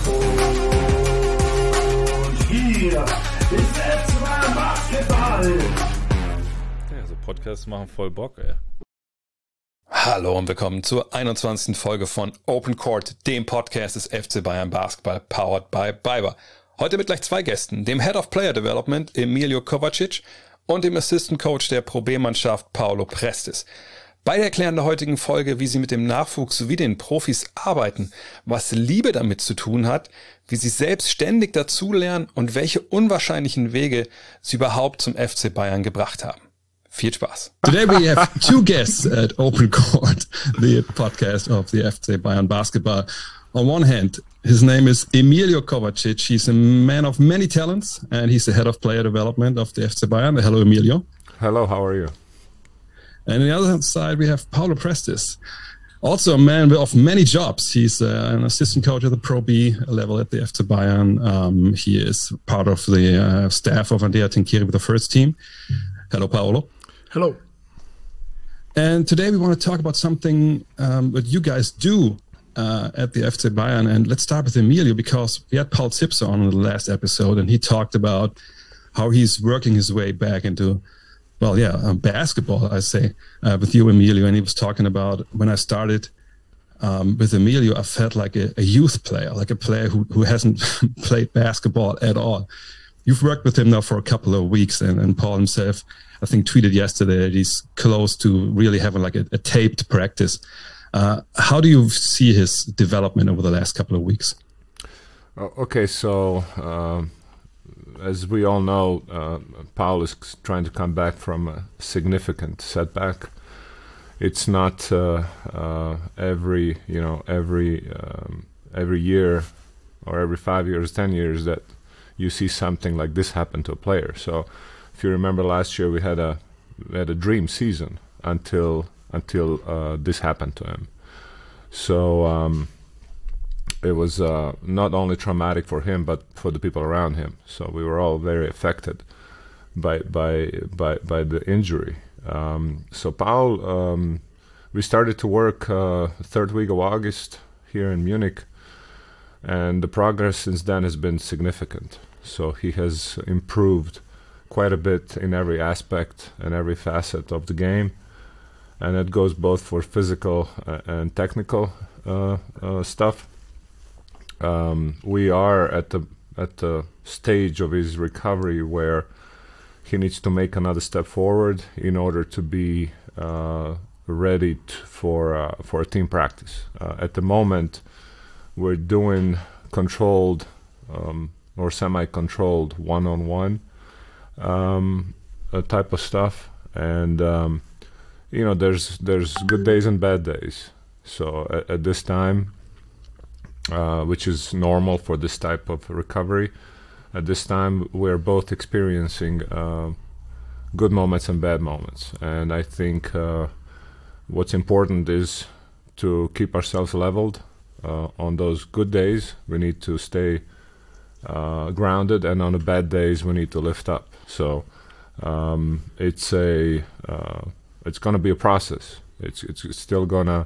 Hier ist FC Basketball. Ja, so Podcasts machen voll Bock, ey. Hallo und willkommen zur 21. Folge von Open Court, dem Podcast des FC Bayern Basketball, powered by BayWa. Heute mit gleich zwei Gästen, dem Head of Player Development Emilio Kovacic und dem Assistant Coach der Pro B-Mannschaft Paolo Prestis. Beide erklären in der heutigen Folge, wie sie mit dem Nachwuchs sowie den Profis arbeiten, was Liebe damit zu tun hat, wie sie selbst ständig dazulernen und welche unwahrscheinlichen Wege sie überhaupt zum FC Bayern gebracht haben. Viel Spaß. Today we have two guests at Open Court, the podcast of the FC Bayern Basketball. On one hand, his name is Emilio Kovacic. He's a man of many talents and he's the head of player development of the FC Bayern. Hello, Emilio. Hello, how are you? And on the other side, we have Paolo Prestis, also a man of many jobs. He's an assistant coach at the Pro B level at the FC Bayern. He is part of the staff of Andrea Trinchieri with the first team. Hello, Paolo. Hello. And today we want to talk about something that you guys do at the FC Bayern. And let's start with Emilio, because we had Paul Zipser on in the last episode, and he talked about how he's working his way back into basketball, I say, with you, Emilio. And he was talking about when I started with Emilio, I felt like a youth player, like a player who hasn't played basketball at all. You've worked with him now for a couple of weeks, and Paul himself, I think, tweeted yesterday that he's close to really having like a taped practice. How do you see his development over the last couple of weeks? Okay, so as we all know, Paul is trying to come back from a significant setback. It's not every year or every 5 years, 10 years that you see something like this happen to a player. So if you remember last year, we had a dream season until this happened to him. So it was not only traumatic for him, but for the people around him. So we were all very affected by the injury. So Paul, we started to work third week of August here in Munich, and the progress since then has been significant. So he has improved quite a bit in every aspect and every facet of the game, and it goes both for physical and technical stuff. We are at the stage of his recovery where he needs to make another step forward in order to be ready for a team practice. At the moment, we're doing controlled or semi-controlled one-on-one type of stuff, and there's good days and bad days. So at this time, which is normal for this type of recovery, at this time we're both experiencing good moments and bad moments. And I think what's important is to keep ourselves leveled. On those good days, we need to stay grounded, and on the bad days, we need to lift up. So it's going to be a process. It's still going to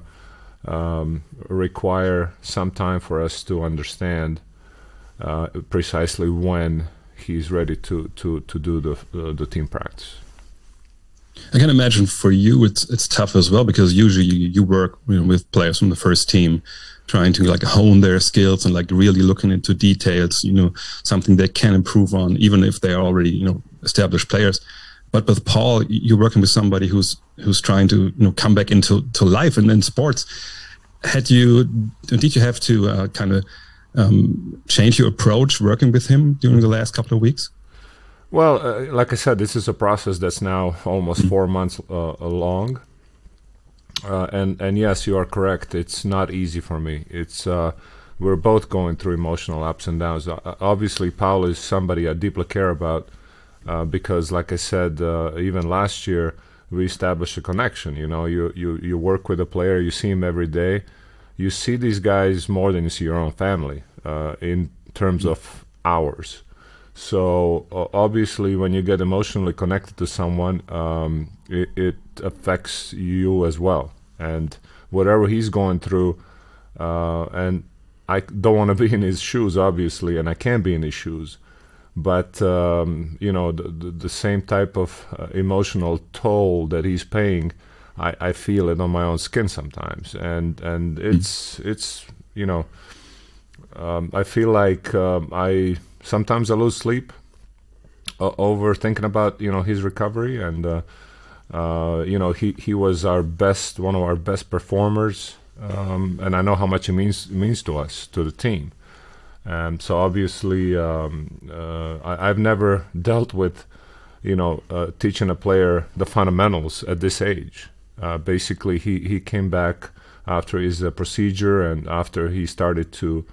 require some time for us to understand precisely when he's ready to do the team practice. I can imagine for you it's tough as well, because usually you work with players from the first team, trying to like hone their skills and like really looking into details, something they can improve on, even if they are already established players. But with Paul, you're working with somebody who's trying to come back into life and in sports. Did you have to kind of change your approach working with him during the last couple of weeks? Well, like I said, this is a process that's now almost 4 months long. And yes, you are correct. It's not easy for me. It's we're both going through emotional ups and downs. Obviously, Paul is somebody I deeply care about because, like I said, even last year we established a connection. You work with a player, you see him every day. You see these guys more than you see your own family in terms of hours. So obviously, when you get emotionally connected to someone, it affects you as well. And whatever he's going through, and I don't want to be in his shoes, obviously, and I can't be in his shoes. But the same type of emotional toll that he's paying, I feel it on my own skin sometimes, and it's I feel like I sometimes lose sleep over thinking about his recovery, and he was one of our best performers, and I know how much it means to us, to the team. So obviously, I've never dealt with, teaching a player the fundamentals at this age. Basically, he came back after his procedure, and after he started to,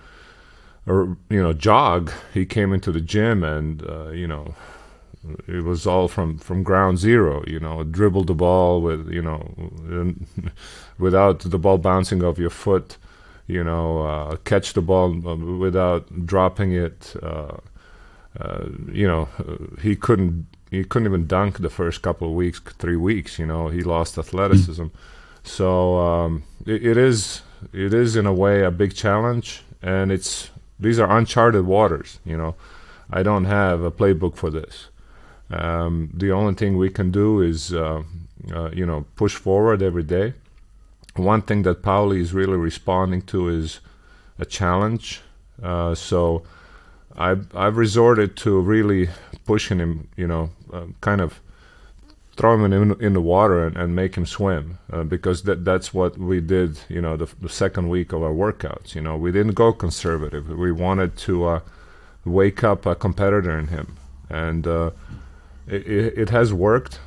jog. He came into the gym, and it was all from ground zero. Dribble the ball with, without the ball bouncing off your foot. Catch the ball without dropping it. He couldn't even dunk the first couple of weeks, 3 weeks. He lost athleticism. So it is in a way a big challenge, and these are uncharted waters. I don't have a playbook for this. The only thing we can do is push forward every day. One thing that Pauli is really responding to is a challenge. So I've resorted to really pushing him, kind of throw him in the water and make him swim, because that's what we did, the second week of our workouts. We didn't go conservative. We wanted to wake up a competitor in him, and it has worked.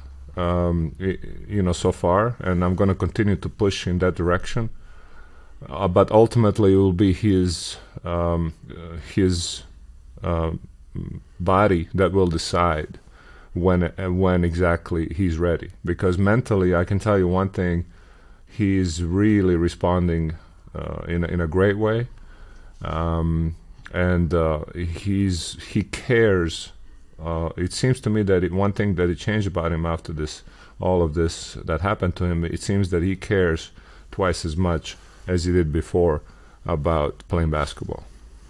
So far, and I'm going to continue to push in that direction. But ultimately, it will be his body that will decide when exactly he's ready. Because mentally, I can tell you one thing: he's really responding in a great way, and he cares. It seems to me that one thing that it changed about him after all of this that happened to him, it seems that he cares twice as much as he did before about playing basketball.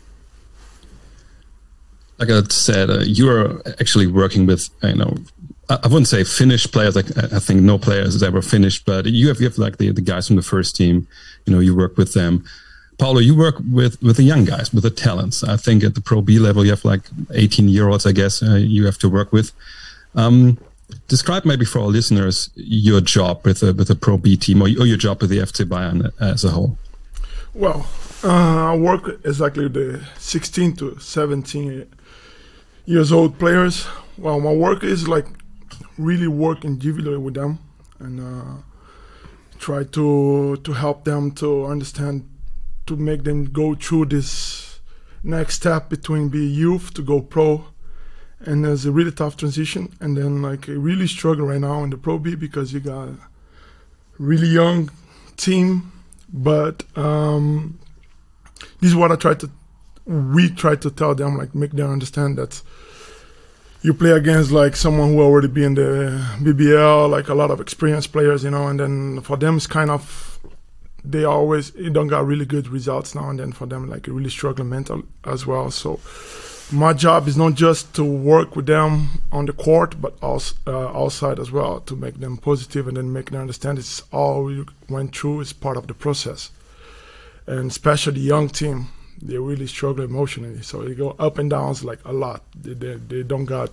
Like I said, you're actually working with, I wouldn't say finished players. Like I think no player has ever finished, but you have like the guys from the first team. You work with them. Paulo, you work with the young guys, with the talents. I think at the Pro B level, you have like 18-year-olds, I guess, you have to work with. Describe maybe for our listeners your job with the Pro B team, or your job with the FC Bayern as a whole. Well, I work exactly with the 16 to 17 years old players. Well, my work is like really work individually with them and try to help them to understand, to make them go through this next step between be youth to go pro. And there's a really tough transition, and then like I really struggle right now in the Pro B because you got a really young team, but this is what we try to tell them, like make them understand that you play against like someone who already be in the BBL, like a lot of experienced players, and then for them it's kind of, they don't got really good results now, and then for them like really struggle mental as well. So my job is not just to work with them on the court, but also outside as well, to make them positive and then make them understand it's all we went through is part of the process. And especially the young team, they really struggle emotionally, so they go up and downs like a lot. They don't got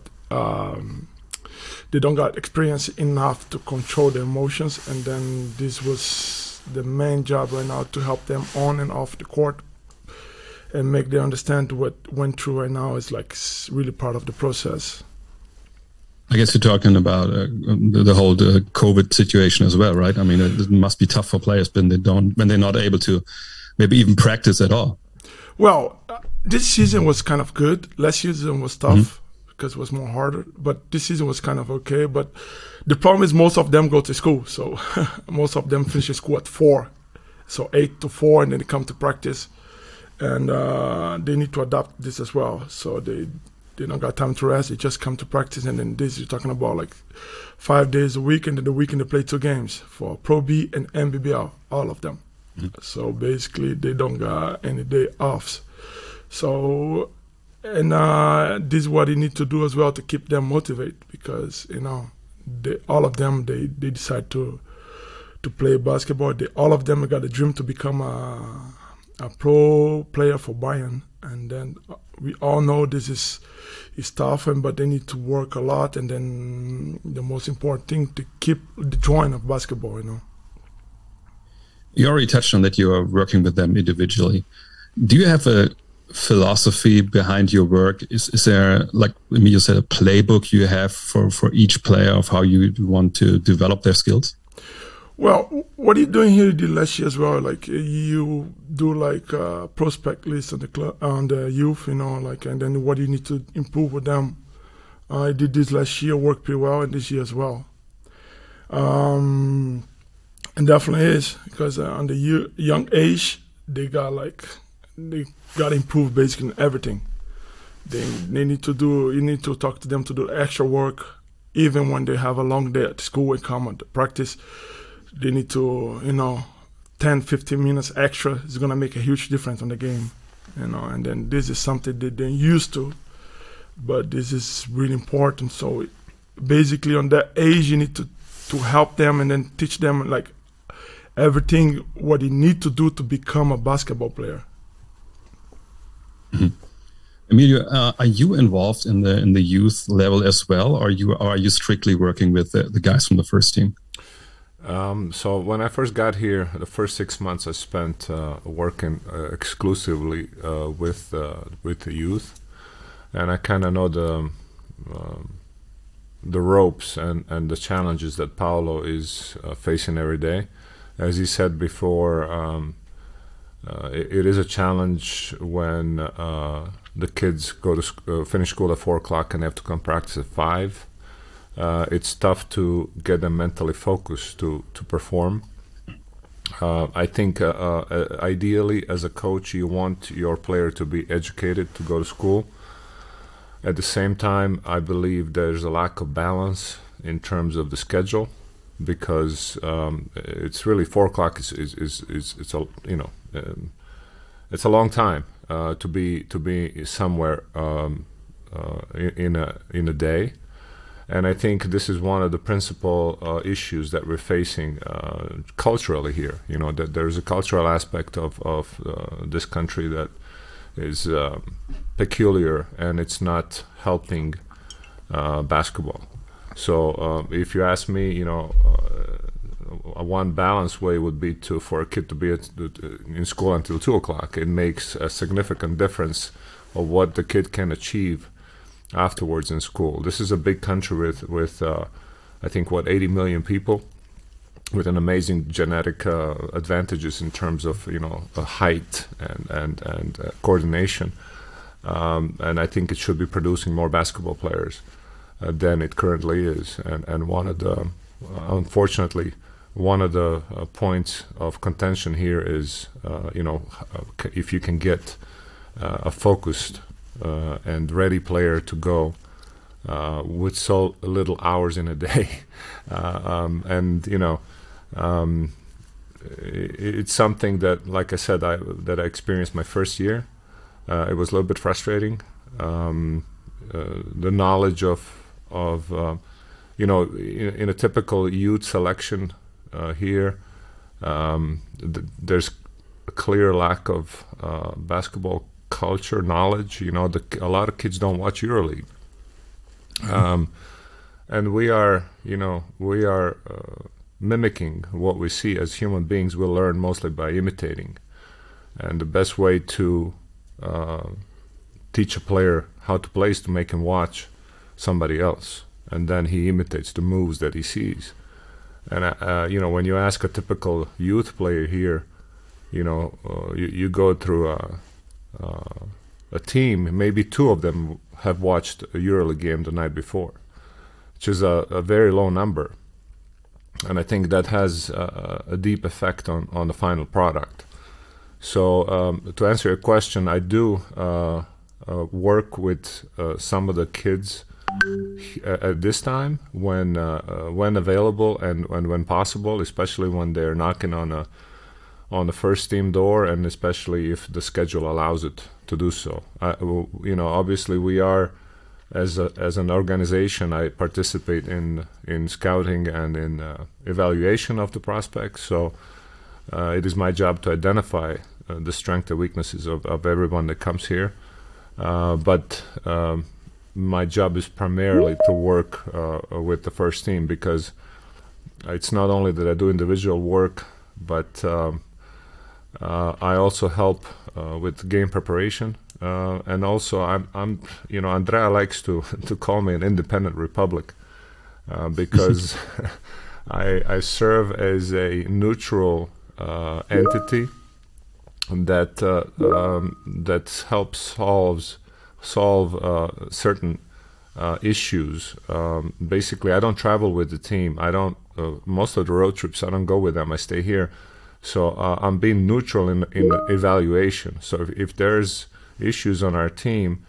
experience enough to control their emotions, and then this was the main job right now, to help them on and off the court and make them understand what went through right now is like really part of the process. I guess you're talking about the whole COVID situation as well, right? I mean, it must be tough for players when they're not able to maybe even practice at all. Well, this season was kind of good. Last season was tough because it was more harder, but this season was kind of okay. But the problem is most of them go to school, so most of them finish school at 4, so 8 to 4, and then they come to practice. And they need to adapt this as well. So they don't got time to rest. They just come to practice. And then this, you're talking about like 5 days a week. And then the weekend they play 2 games for Pro B and NBBL, all of them. So basically, they don't got any day offs. So, and this is what you need to do as well to keep them motivated, because all of them they decide to play basketball. All of them got a dream to become a pro player for Bayern, and then we all know this is tough, but they need to work a lot. And then the most important thing, to keep the joy of basketball. You already touched on that you are working with them individually. Do you have a philosophy behind your work? Is there, like Emilio said, a playbook you have for each player of how you want to develop their skills? Well, what are you doing here? You did last year as well. Like you do like prospect list on the club, on the youth, and then what you need to improve with them. I did this last year, worked pretty well, and this year as well. And definitely is, because on the young age they got to improve basically in everything. They need to do. You need to talk to them to do extra work, even when they have a long day at school and come at practice. They need to, 10, 15 minutes extra is going to make a huge difference on the game, and then this is something that they're used to, but this is really important. So basically on that age, you need to help them and then teach them like everything what you need to do to become a basketball player. Mm-hmm. Emilio, are you involved in the youth level as well, or are you strictly working with the guys from the first team? So when I first got here, the first 6 months I spent working exclusively with the youth, and I kind of know the ropes and the challenges that Paulo is facing every day. As he said before, it is a challenge when the kids go to finish school at 4 o'clock and they have to come practice at 5. It's tough to get them mentally focused to perform. I think ideally as a coach you want your player to be educated to go to school. At the same time, I believe there's a lack of balance in terms of the schedule, because it's really 4 o'clock it's a long time to be somewhere in a day. And I think this is one of the principal issues that we're facing culturally here. That there's a cultural aspect of this country that is peculiar, and it's not helping basketball. So if you ask me, one balanced way would be for a kid to be in school until 2 o'clock. It makes a significant difference of what the kid can achieve afterwards in school. This is a big country with I think 80 million people, with an amazing genetic advantages in terms of height and coordination, and I think it should be producing more basketball players than it currently is. And unfortunately one of the points of contention here is if you can get a focused and ready player to go with so little hours in a day, it's something that, like I said, that I experienced my first year. It was a little bit frustrating. The knowledge of in a typical youth selection here, there's a clear lack of basketball culture knowledge. A lot of kids don't watch EuroLeague, and we are mimicking what we see. As human beings, we learn mostly by imitating, and the best way to teach a player how to play is to make him watch somebody else, and then he imitates the moves that he sees. And when you ask a typical youth player here, you go through a team, maybe 2 of them have watched a EuroLeague game the night before, which is a very low number. And I think that has a deep effect on the final product. So to answer your question, I do work with some of the kids at this time when available and when possible, especially when they're knocking on on the first team door, and especially if the schedule allows it to do so. Obviously we are, as an organization, I participate in scouting and in evaluation of the prospects. So it is my job to identify the strengths and weaknesses of everyone that comes here. But my job is primarily to work with the first team, because it's not only that I do individual work, but I also help with game preparation, and also I'm Andrea likes to call me an independent republic, because I serve as a neutral entity that helps solve certain issues. Basically, I don't travel with the team. I don't. Most of the road trips, I don't go with them. I stay here. So I'm being neutral in evaluation. So if there's issues on our team,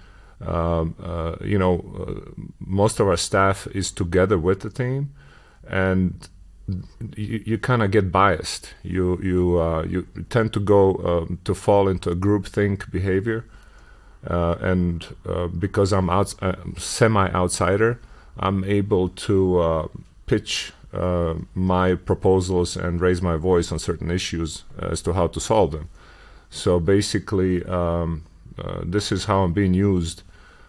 most of our staff is together with the team, and you kind of get biased. You tend to go to fall into a groupthink behavior, and because I'm semi-outsider, I'm able to pitch my proposals and raise my voice on certain issues as to how to solve them. So basically, this is how I'm being used,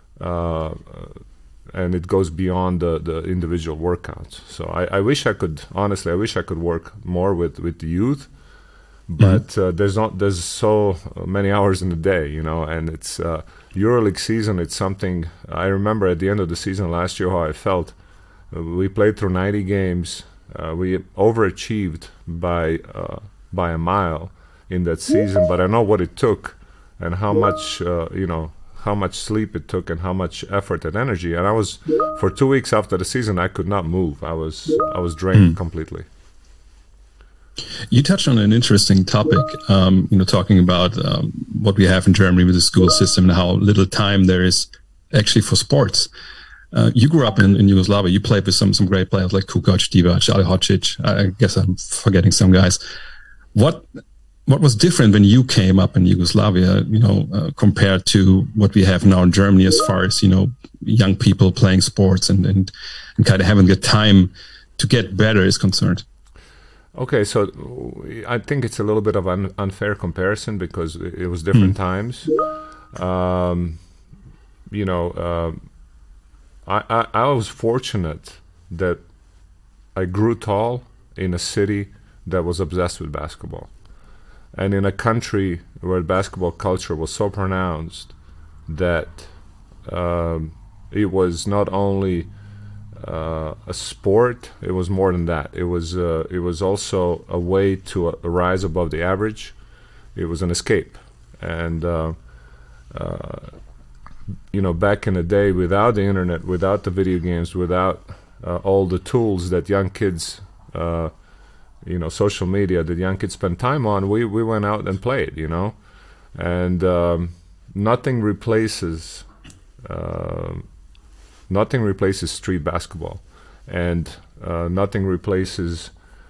and it goes beyond the individual workouts. So I wish I could work more with the youth, but there's so many hours in the day, and it's EuroLeague season. It's something I remember at the end of the season last year how I felt. We played through 90 games. We overachieved by a mile in that season, but I know what it took and how much how much sleep it took and how much effort and energy. And I was, for 2 weeks after the season, I could not move. I was drained completely. You touched on an interesting topic, talking about what we have in Germany with the school system and how little time there is actually for sports. You grew up in Yugoslavia. You played with some great players like Kukoc, Divac, Alihodzic. I guess I'm forgetting some guys. What was different when you came up in Yugoslavia, compared to what we have now in Germany, as far as young people playing sports and kind of having the time to get better is concerned? Okay, so I think it's a little bit of an unfair comparison because it was different times. I was fortunate that I grew tall in a city that was obsessed with basketball, and in a country where basketball culture was so pronounced that it was not only a sport, it was more than that. It was also a way to rise above the average. It was an escape, and back in the day, without the internet, without the video games, without all the tools that young kids, social media that young kids spend time on, we went out and played, and nothing replaces street basketball, and nothing replaces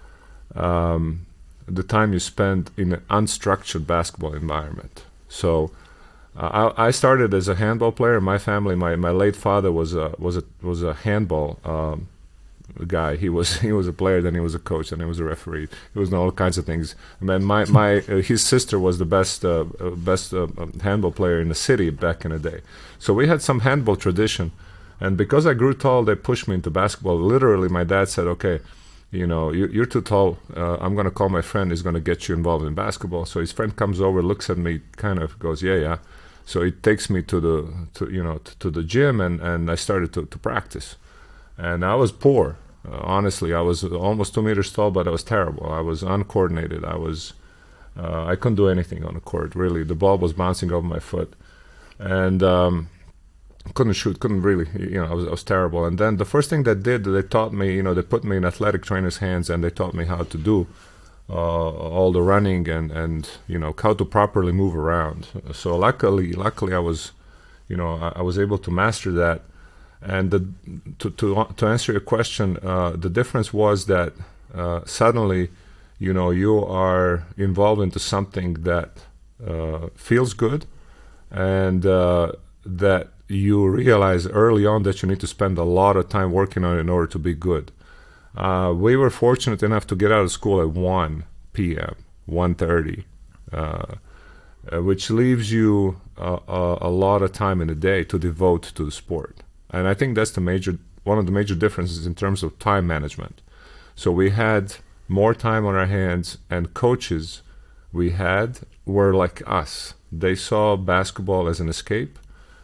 the time you spend in an unstructured basketball environment. So I started as a handball player. My family, my late father was a handball guy. He was a player, then he was a coach, and he was a referee. He was all kinds of things. And then his sister was the best handball player in the city back in the day. So we had some handball tradition, and because I grew tall, they pushed me into basketball. Literally, my dad said, "Okay, you're too tall. I'm going to call my friend. He's going to get you involved in basketball." So his friend comes over, looks at me, kind of goes, "Yeah." So he takes me to the gym, and I started to practice. And I was poor. Honestly, I was almost 2 meters tall, but I was terrible. I was uncoordinated. I couldn't do anything on the court, really. The ball was bouncing over my foot, and couldn't shoot, couldn't really, I was terrible. And then the first thing they taught me, they put me in athletic trainers' hands, and they taught me how to do all the running and how to properly move around. So luckily I was, I was able to master that. And to answer your question, the difference was that suddenly you are involved into something that feels good, and that you realize early on that you need to spend a lot of time working on it in order to be good. We were fortunate enough to get out of school at 1 p.m., 1:30, which leaves you a lot of time in a day to devote to the sport. And I think that's one of the major differences in terms of time management. So we had more time on our hands, and coaches we had were like us. They saw basketball as an escape,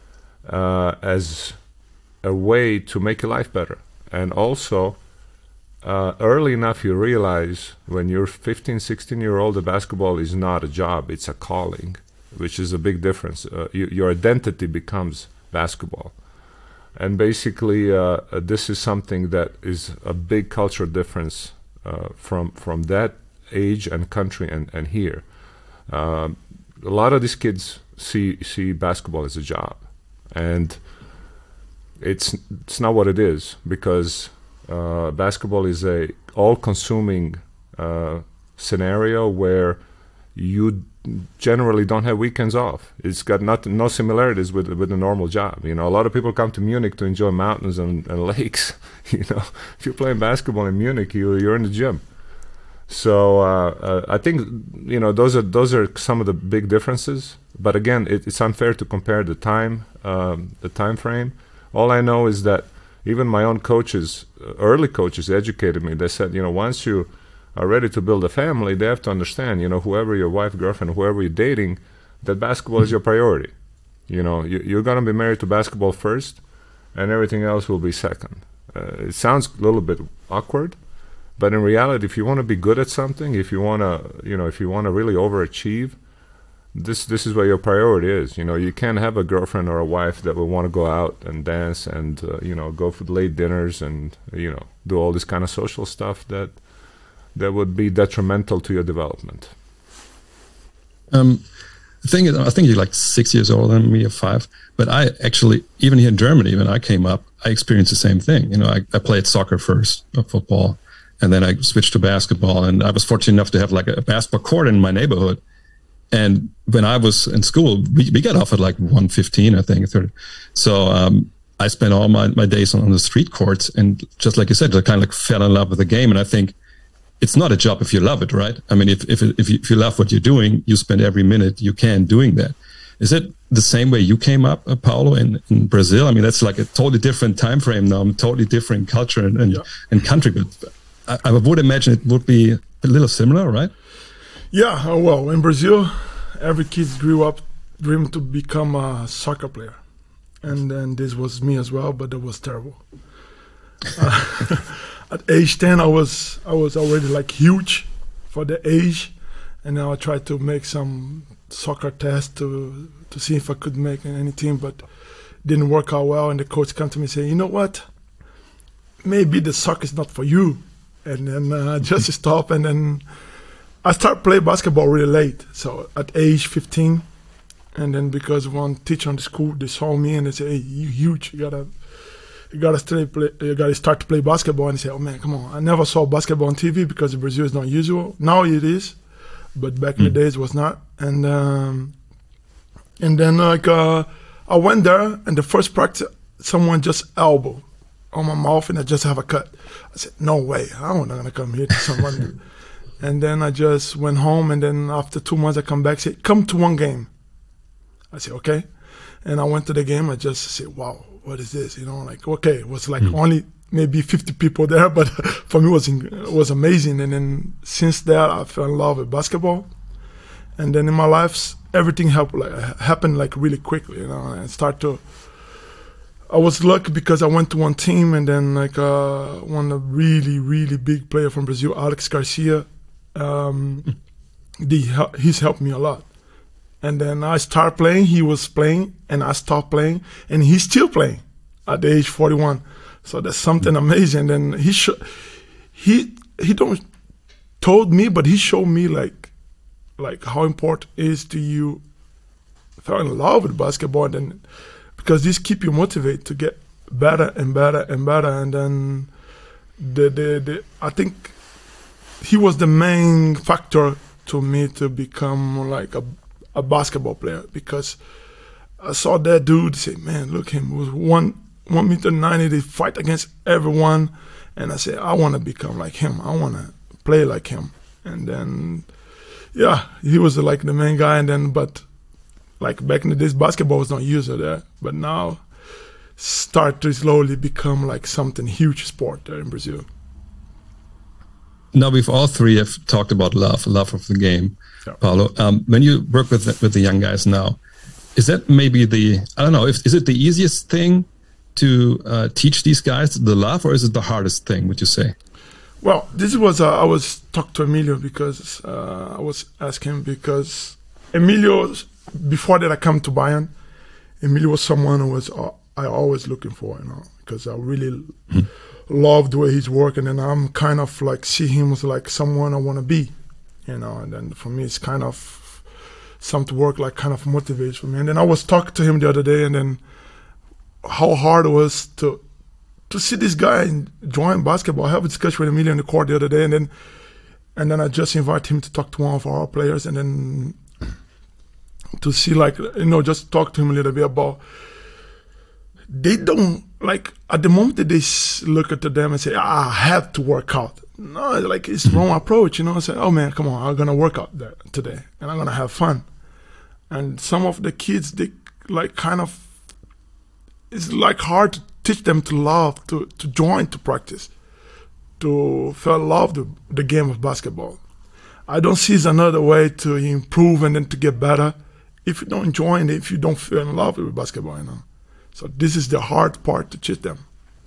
as a way to make your life better. And also, early enough you realize when you're 15, 16-year-old that basketball is not a job, it's a calling, which is a big difference. Your identity becomes basketball. And basically, this is something that is a big cultural difference from that age and country and here. A lot of these kids see basketball as a job, and it's not what it is, because basketball is a all-consuming scenario where you generally don't have weekends off. It's got no similarities with a normal job. A lot of people come to Munich to enjoy mountains and lakes. If you're playing basketball in Munich, you're in the gym. So I think those are some of the big differences. But again, it's unfair to compare the time frame. All I know is that even my own coaches, early coaches, educated me. They said, once you are ready to build a family, they have to understand, whoever your wife, girlfriend, whoever you're dating, that basketball is your priority. You're going to be married to basketball first, and everything else will be second. It sounds a little bit awkward, but in reality, if you want to be good at something, if you want to really overachieve, this is where your priority is. You can't have a girlfriend or a wife that will want to go out and dance and go for late dinners and do all this kind of social stuff that would be detrimental to your development. The thing is, I think you're like 6 years older than me, or 5. But I actually, even here in Germany, when I came up, I experienced the same thing. I played soccer first, football, and then I switched to basketball. And I was fortunate enough to have like a basketball court in my neighborhood. And when I was in school, we got off at like 1:15, I think. 30. So I spent all my days on the street courts, and just like you said, I kind of like fell in love with the game. And I think it's not a job if you love it, right? I mean, if you love what you're doing, you spend every minute you can doing that. Is it the same way you came up, Paulo, in Brazil? I mean, that's like a totally different time frame now, totally different culture and country. But I would imagine it would be a little similar, right? Yeah, well, in Brazil, every kid grew up dreaming to become a soccer player. And then this was me as well, but it was terrible. At age 10, I was already like huge for the age. And now I tried to make some soccer tests to see if I could make any team, but didn't work out well. And the coach came to me and said, you know what? Maybe the soccer is not for you. And then I just stopped, and then I started playing basketball really late, so at age 15. And then because one teacher on the school, they saw me and they said, hey, you huge, you gotta start to play basketball. And they said, oh man, come on. I never saw basketball on TV because in Brazil is not usual. Now it is, but back in the days it was not. And then I went there, and the first practice, someone just elbowed on my mouth, and I just have a cut. I said, no way, I'm not gonna come here to someone. And then I just went home, and then after 2 months I come back, said, come to one game. I said, okay. And I went to the game. I just said, wow, what is this? Okay, it was like only maybe 50 people there, but for me it was amazing. And then since that, I fell in love with basketball. And then in my life, everything happened like really quickly, and I was lucky because I went to one team, and then one really, really big player from Brazil, Alex Garcia, he's helped me a lot. And then I started playing, he was playing, and I stopped playing, and he's still playing at the age 41. So that's something amazing. And then he don't told me, but he showed me like how important it is to you fall in love with basketball, and then because this keep you motivated to get better and better and better. And then I think he was the main factor to me to become like a basketball player, because I saw that dude say, man, look him, was 1.90 meter, they fight against everyone. And I said, I want to become like him. I want to play like him. And then, yeah, he was like the main guy. And then, but like back in the days, basketball was not used there. But now, start to slowly become like something huge sport there in Brazil. Now we've all three have talked about love of the game. Yeah. Paulo, when you work with the young guys now, is that maybe is it the easiest thing to teach these guys the love, or is it the hardest thing, would you say? Well, this was I was talking to Emilio because I was asking him, because Emilio, before that I come to Bayern, Emilio was someone who was I always looking for, because I really love the way he's working, and I'm kind of like see him as like someone I want to be, and then for me it's kind of something to work like kind of motivates for me. And then I was talking to him the other day, and then how hard it was to see this guy join basketball. I have a discussion with Emilio in the court the other day, and then I just invite him to talk to one of our players, and then to see just talk to him a little bit about, they don't, like, at the moment that they look at them and say, I have to work out. No, like, it's wrong approach, I say, oh man, come on, I'm gonna work out there today and I'm gonna have fun. And some of the kids, they like kind of, it's like hard to teach them to love, to join, to practice, to feel love the game of basketball. I don't see another way to improve and then to get better if you don't join, if you don't feel in love with basketball, So this is the hard part to teach them.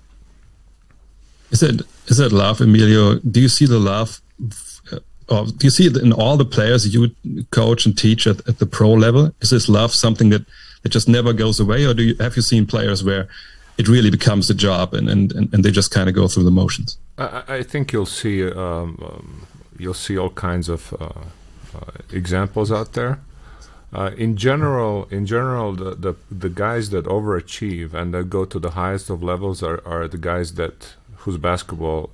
Is it love, Emilio? Do you see the love, or do you see it in all the players you coach and teach at the pro level? Is this love something that just never goes away, or have you seen players where it really becomes a job and they just kind of go through the motions? I think you'll see all kinds of examples out there. In general, the guys that overachieve and that go to the highest of levels are the guys whose basketball,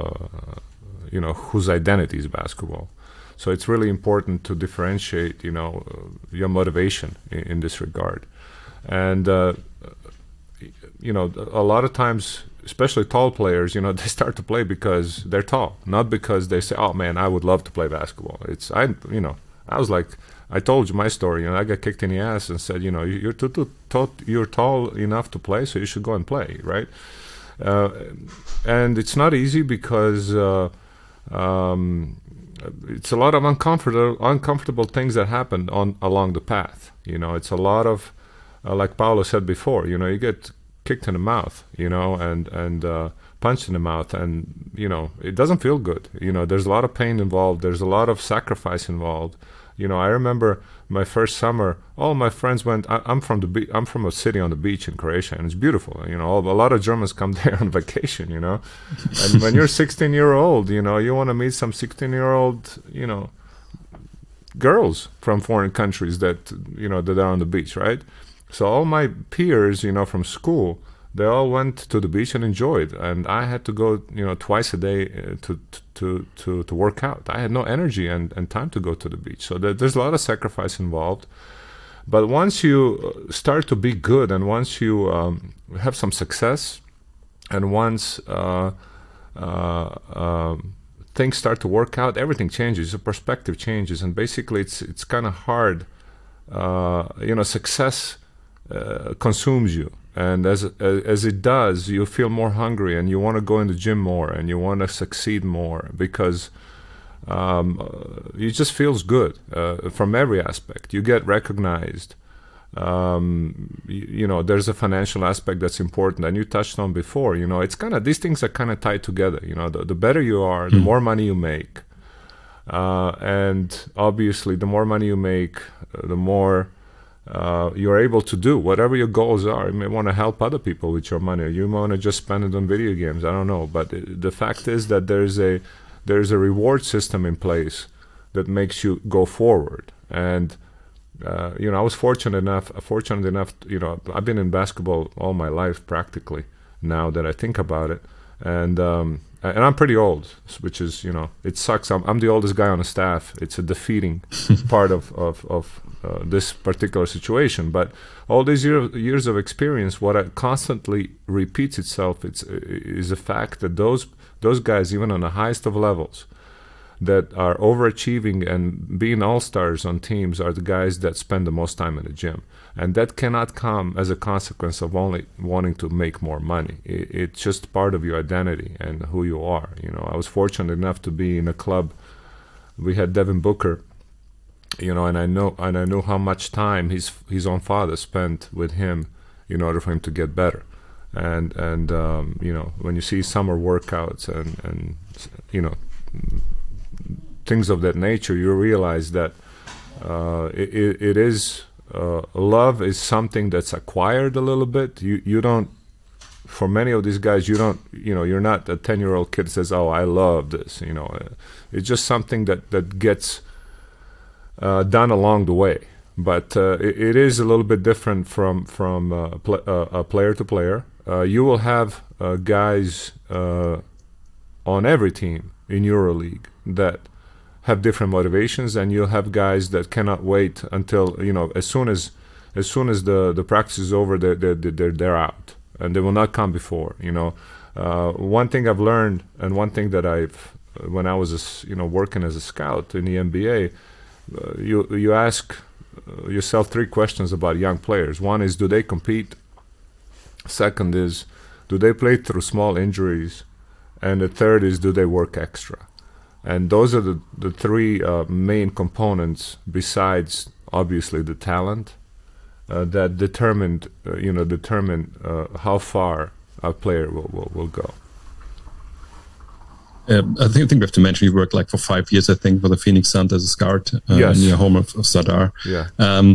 whose identity is basketball. So it's really important to differentiate, your motivation in this regard. And a lot of times, especially tall players, they start to play because they're tall, not because they say, "Oh man, I would love to play basketball." I was like, I told you my story. I got kicked in the ass and said, you're tall enough to play, so you should go and play, right? And it's not easy because it's a lot of uncomfortable things that happen along the path. It's a lot of, like Paulo said before, you get kicked in the mouth, and punched in the mouth, and it doesn't feel good. There's a lot of pain involved. There's a lot of sacrifice involved. I remember my first summer, all my friends went. I'm from a city on the beach in Croatia, and it's beautiful. A lot of Germans come there on vacation. And when you're 16-year-old, you want to meet some 16-year-old, girls from foreign countries that that are on the beach, right? So all my peers, from school, they all went to the beach and enjoyed, and I had to go, twice a day to work out. I had no energy and time to go to the beach. So there's a lot of sacrifice involved. But once you start to be good, and once you have some success, and once things start to work out, everything changes. Your perspective changes, and basically it's kind of hard. Success consumes you. And as it does, you feel more hungry, and you want to go in the gym more, and you want to succeed more, because it just feels good from every aspect. You get recognized. There's a financial aspect that's important, and you touched on before. It's kind of, these things are kind of tied together. The better you are, the more money you make, and obviously, the more money you make, the more you're able to do whatever your goals are. You may want to help other people with your money, or you want to just spend it on video games. I don't know, but the fact is that there's a reward system in place that makes you go forward. And I was fortunate enough. I've been in basketball all my life practically. Now that I think about it, and and I'm pretty old, which is, you know, it sucks. I'm the oldest guy on the staff. It's a defeating part of this particular situation. But all these years of experience, what constantly repeats itself is the fact that those guys, even on the highest of levels, that are overachieving and being all-stars on teams, are the guys that spend the most time in the gym. And that cannot come as a consequence of only wanting to make more money. It's just part of your identity and who you are. You know, I was fortunate enough to be in a club. We had Devin Booker, you know, and I knew how much time his own father spent with him in order for him to get better. And you know, when you see summer workouts and you know, things of that nature, you realize that it is love is something that's acquired a little bit. You don't, for many of these guys, you don't, you know, you're not a 10-year-old kid that says, oh, I love this, you know. It's just something that gets done along the way. But it is a little bit different from player to player. You will have guys on every team in EuroLeague that have different motivations, and you'll have guys that cannot wait until, you know, as soon as the practice is over, they're out, and they will not come before. You know, one thing I've learned, and one thing that when I was working as a scout in the NBA, you ask yourself 3 questions about young players. One is, do they compete? Second is, do they play through small injuries? And the third is, do they work extra? And those are the 3 main components, besides obviously the talent, that determine how far a player will go. I think we have to mention you worked like for 5 years, I think, for the Phoenix Suns as a scout yes. in your home of Zadar. Yeah.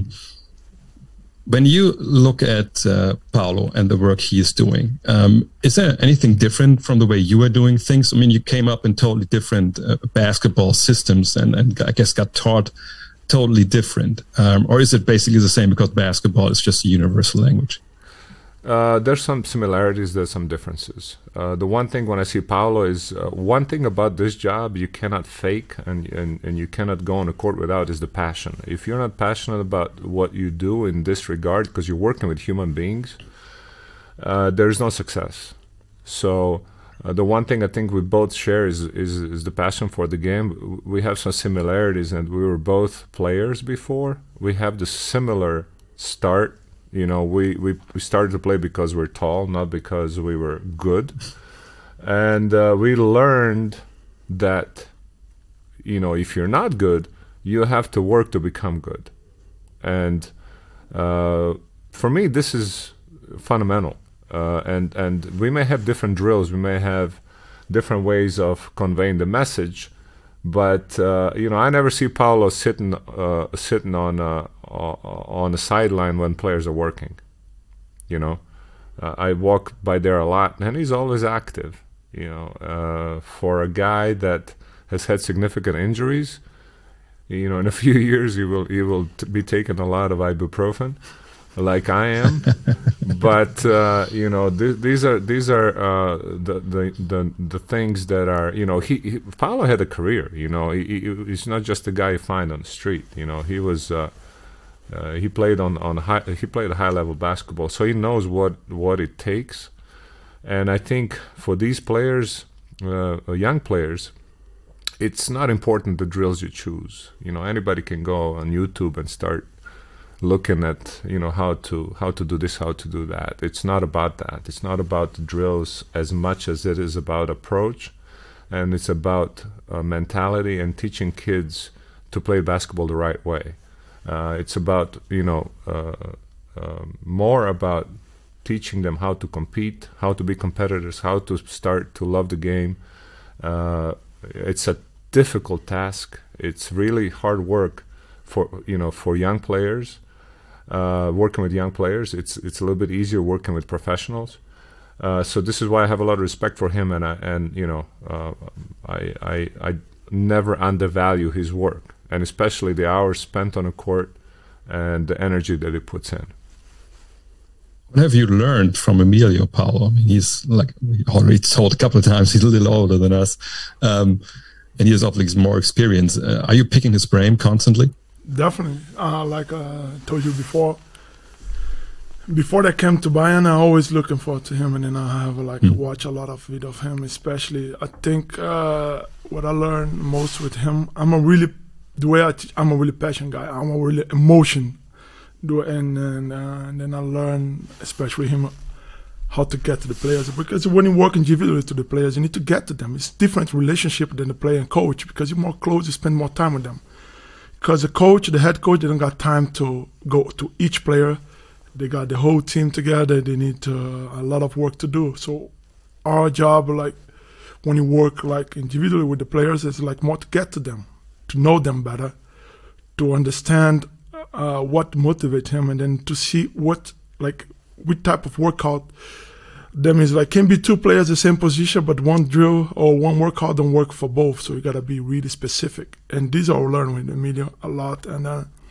When you look at Paolo and the work he is doing, is there anything different from the way you are doing things? I mean, you came up in totally different basketball systems and I guess got taught totally different. Or is it basically the same because basketball is just a universal language? There's some similarities, there's some differences. The one thing when I see Paolo is one thing about this job you cannot fake and you cannot go on the court without is the passion. If you're not passionate about what you do in this regard, because you're working with human beings, there's no success. So the one thing I think we both share is the passion for the game. We have some similarities, and we were both players before. We have the similar start. You know, we started to play because we're tall, not because we were good. And we learned that, you know, if you're not good, you have to work to become good. And for me, this is fundamental. And we may have different drills, we may have different ways of conveying the message, but you know, I never see Paolo sitting on the sideline when players are working. You know, I walk by there a lot, and he's always active. You know, for a guy that has had significant injuries, you know, in a few years he will be taking a lot of ibuprofen, like I am. But you know, these are the things that are, you know, Paolo had a career. You know, he's not just a guy you find on the street. You know, he was. He played he played high level basketball, so he knows what it takes. And I think for these players, young players, it's not important the drills you choose. You know, anybody can go on YouTube and start looking at, you know, how to do this, how to do that. It's not about that. It's not about the drills as much as it is about approach, and it's about mentality and teaching kids to play basketball the right way. It's about, you know, more about teaching them how to compete, how to be competitors, how to start to love the game. It's a difficult task. It's really hard work for young players. Working with young players, it's a little bit easier working with professionals. So this is why I have a lot of respect for him, and I never undervalue his work, and especially the hours spent on a court and the energy that he puts in. What have you learned from Emilio, Paolo? I mean, he's like we already told a couple of times, he's a little older than us, and he has obviously more experience. Are you picking his brain constantly? Definitely. Like I told you before I came to Bayern, I always looking forward to him, and then I have watch a lot of video of him. Especially, I think what I learned most with him, I'm a really passionate guy. I'm a really emotion. And then I learn, especially him, how to get to the players. Because when you work individually to the players, you need to get to them. It's different relationship than the player and coach, because you're more close, you spend more time with them. Because the head coach, they don't got time to go to each player. They got the whole team together. They need a lot of work to do. So our job, like when you work like individually with the players, is like more to get to them, to know them better, to understand what motivates him, and then to see what type of workout them is. Like, can be two players the same position, but one drill or one workout don't work for both. So you gotta be really specific. And these are learned with Emilio a lot. And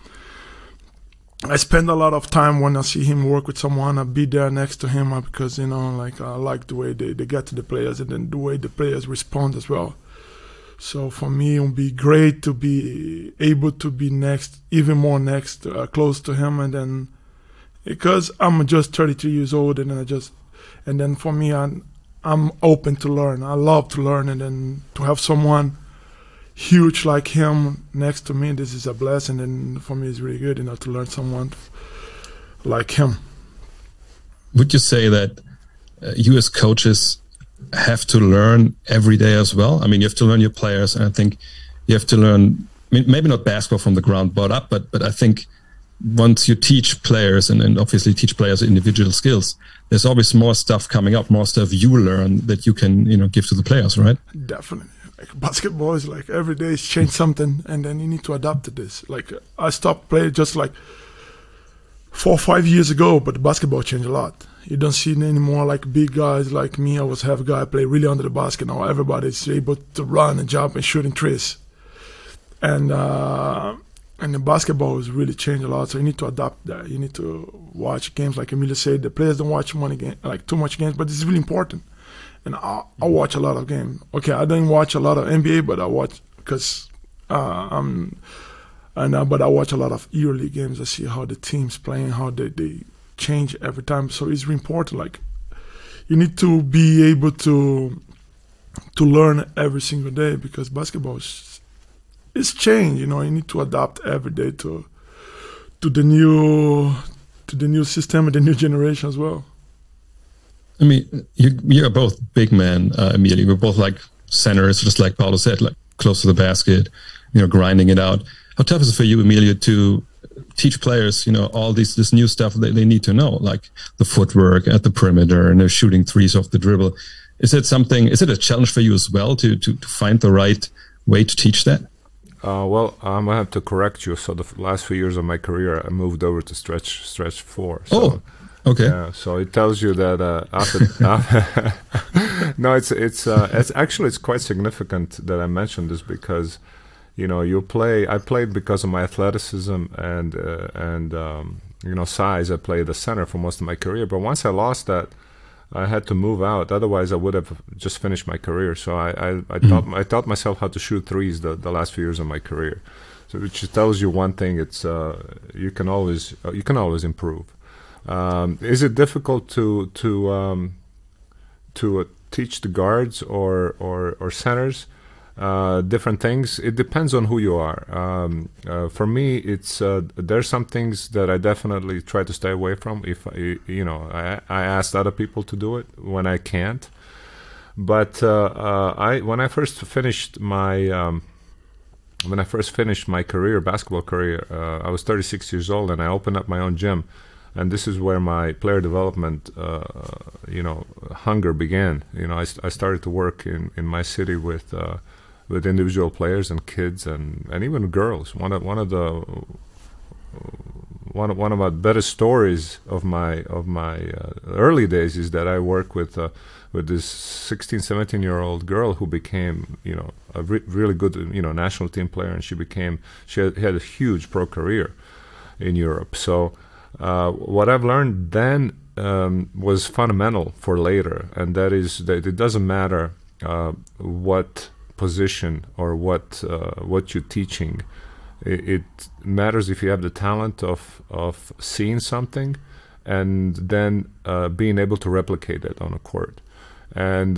I spend a lot of time when I see him work with someone. I be there next to him because I like the way they get to the players, and then the way the players respond as well. So for me, it would be great to be able to be even more close to him. And then, because I'm just 32 years old, and then for me, I'm open to learn. I love to learn, and then to have someone huge like him next to me, this is a blessing. And for me, it's really good, to learn someone like him. Would you say that you as coaches have to learn every day as well? I mean, you have to learn your players, and I think you have to learn, maybe not basketball from the ground up, but I think once you teach players and obviously teach players individual skills, there's always more stuff coming up, more stuff you learn that you can, give to the players, right? Definitely. Like basketball is like every day is change something, and then you need to adapt to this. Like I stopped playing just like 4 or 5 years ago, but basketball changed a lot. You don't see anymore like big guys like me. I was half guy, play really under the basket. Now everybody's able to run and jump and shoot in threes. And the basketball has really changed a lot. So you need to adapt that. You need to watch games, like Emilio said. The players don't watch too much games, but it's really important. And I watch a lot of games. Okay, I don't watch a lot of NBA, but I watch because but I watch a lot of EuroLeague games. I see how the teams playing, how they change every time. So it's really important. Like, you need to be able to learn every single day, because basketball is change. You need to adapt every day to the new system and the new generation as well. I mean, you're both big men, Emilio. We're both like centers, just like Paolo said, like close to the basket, grinding it out. How tough is it for you, Emilio, to teach players, all this new stuff that they need to know, like the footwork at the perimeter and they're shooting threes off the dribble? Is it a challenge for you as well to find the right way to teach that? Well, I'm gonna have to correct you. So the last few years of my career, I moved over to stretch 4. So, okay. Yeah, so it tells you that no, it's actually quite significant that I mentioned this, because I played because of my athleticism and size. I played the center for most of my career, but once I lost that, I had to move out. Otherwise, I would have just finished my career. So I taught myself how to shoot threes the last few years of my career. So which tells you one thing: it's you can always improve. Is it difficult to teach the guards or centers different things? It depends on who you are. For me, it's there's some things that I definitely try to stay away from. If I asked other people to do it when I can't. But when I first finished my basketball career, I was 36 years old, and I opened up my own gym. And this is where my player development, hunger began. I started to work in my city with individual players and kids and even girls. One of my better stories of my early days is that I worked with this 16, 17-year-old girl who became a really good national team player, and she had a huge pro career in Europe. So what I've learned then was fundamental for later, and that is that it doesn't matter what position or what you're teaching. It matters if you have the talent of seeing something and then being able to replicate it on a court. And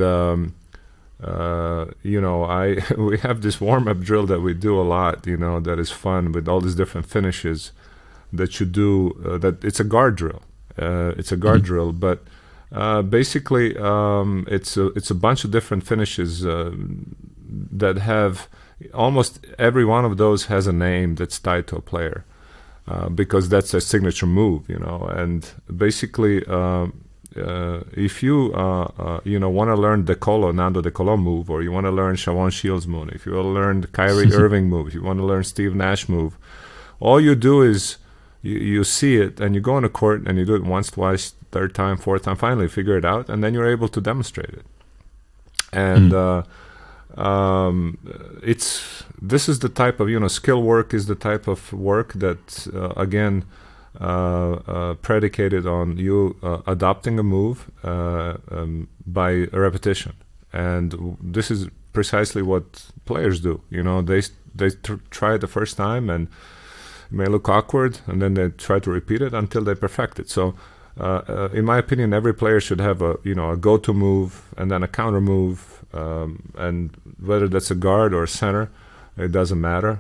we have this warm-up drill that we do a lot, that is fun with all these different finishes that you do. That it's a guard drill. It's a guard drill, but basically it's a bunch of different finishes that have almost every one of those has a name that's tied to a player because that's a signature move, and basically if you want to learn Nando De Colo move, or you want to learn Shavon Shields move, if you want to learn the Kyrie Irving move, if you want to learn Steve Nash move, all you do is you see it and you go on the court and you do it once, twice, third time, fourth time, finally figure it out, and then you're able to demonstrate it. And this is the type of skill work is the type of work that again predicated on you adopting a move by repetition, and this is precisely what players do. They try it the first time and it may look awkward, and then they try to repeat it until they perfect it. So in my opinion, every player should have a go-to move and then a counter move, and whether that's a guard or a center, it doesn't matter.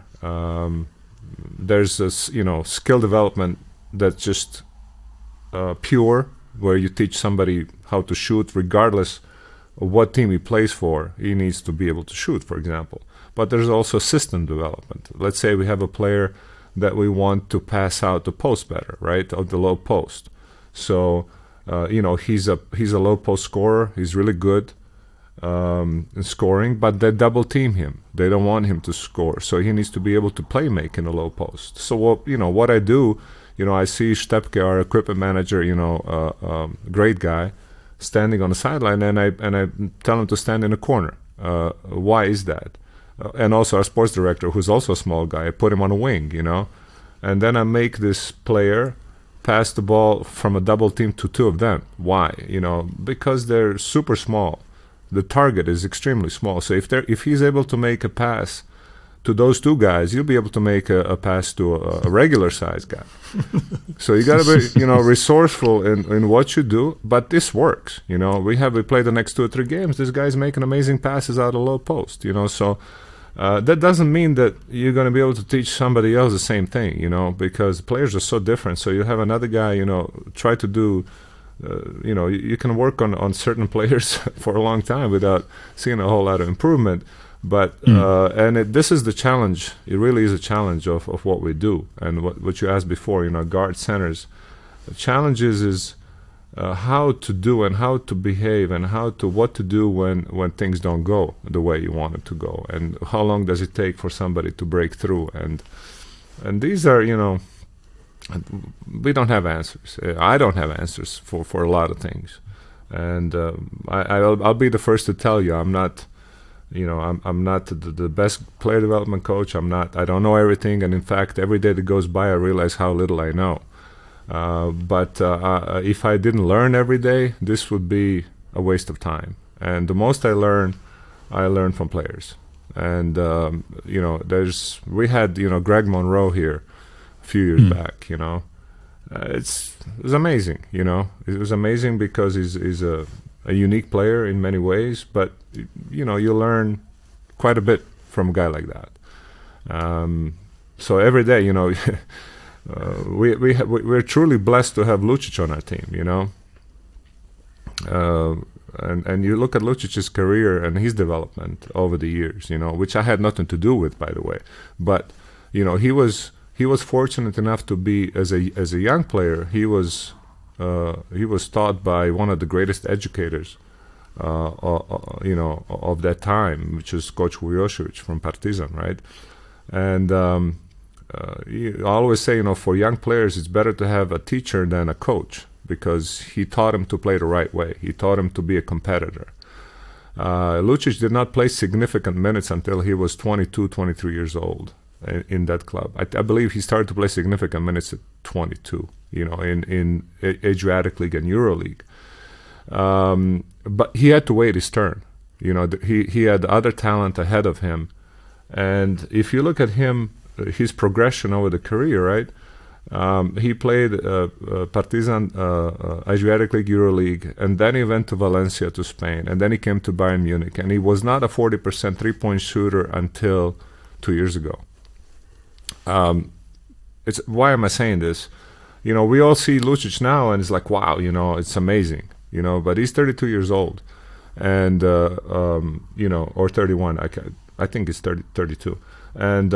There's a skill development that's just pure, where you teach somebody how to shoot regardless of what team he plays for. He needs to be able to shoot, for example. But there's also system development. Let's say we have a player that we want to pass out the post better, right, of the low post. So he's a low post scorer. He's really good in scoring, but they double team him. They don't want him to score, so he needs to be able to play make in the low post. So what I do, I see Stepke, our equipment manager, great guy, standing on the sideline, and I tell him to stand in a corner. Why is that? And also our sports director, who's also a small guy, I put him on a wing, and then I make this player pass the ball from a double team to two of them. Why? Because they're super small. The target is extremely small. So if he's able to make a pass to those two guys, you'll be able to make a pass to a regular size guy. So you got to be resourceful in what you do. But this works. We played the next 2 or 3 games. This guy's making amazing passes out of low post. So that doesn't mean that you're going to be able to teach somebody else the same thing. Because players are so different. So you have another guy. Try to do. You can work on certain players for a long time without seeing a whole lot of improvement. But this is the challenge. It really is a challenge of what we do. And what you asked before, guard centers. The challenge is how to do and how to behave and what to do when things don't go the way you want it to go, and how long does it take for somebody to break through. And these are we don't have answers. I don't have answers for a lot of things, and I'll be the first to tell you I'm not. I'm not the best player development coach. I don't know everything, and in fact, every day that goes by, I realize how little I know. But if I didn't learn every day, this would be a waste of time. And the most I learn from players. And we had Greg Monroe here a few years back. It was amazing. It was amazing because he's a unique player in many ways, but you learn quite a bit from a guy like that. So every day, we're truly blessed to have Lucic on our team. And you look at Lucic's career and his development over the years, which I had nothing to do with, by the way. But he was fortunate enough to be as a young player. He was taught by one of the greatest educators, of that time, which is Coach Vujošević from Partizan, right? And I always say, for young players, it's better to have a teacher than a coach, because he taught him to play the right way. He taught him to be a competitor. Lucic did not play significant minutes until he was 22, 23 years old in that club. I believe he started to play significant minutes at 22. in Adriatic League and EuroLeague. But he had to wait his turn. He had other talent ahead of him. And if you look at him, his progression over the career, right? He played Partizan, Adriatic League, EuroLeague, and then he went to Valencia, to Spain, and then he came to Bayern Munich. And he was not a 40% three-point shooter until 2 years ago. Why am I saying this? We all see Lucic now, and it's like, wow, it's amazing, but he's 32 years old, and, or 31, I think it's 32. And,